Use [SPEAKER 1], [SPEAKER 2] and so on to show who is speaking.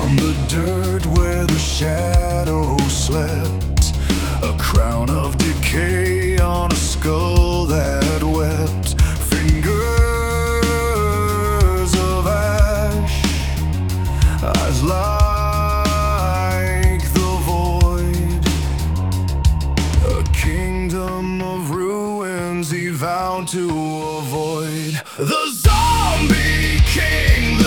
[SPEAKER 1] On the dirt where the shadows slept, a crown of decay on a skull that wept. Fingers of ash, eyes like the void. A kingdom of ruins he vowed to avoid. The zombie king.